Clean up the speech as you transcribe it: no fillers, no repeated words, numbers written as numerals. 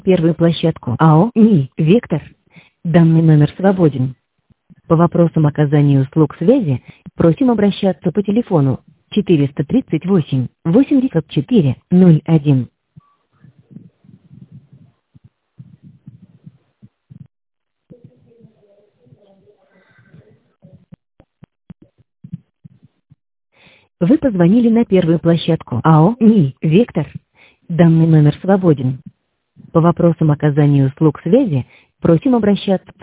Первую площадку АО НИИ «Вектор». Данный номер свободен. По вопросам оказания услуг связи просим обращаться по телефону 438 84 01. Вы позвонили на первую площадку АО НИИ «Вектор». Данный номер свободен. По вопросам оказания услуг связи просим обращаться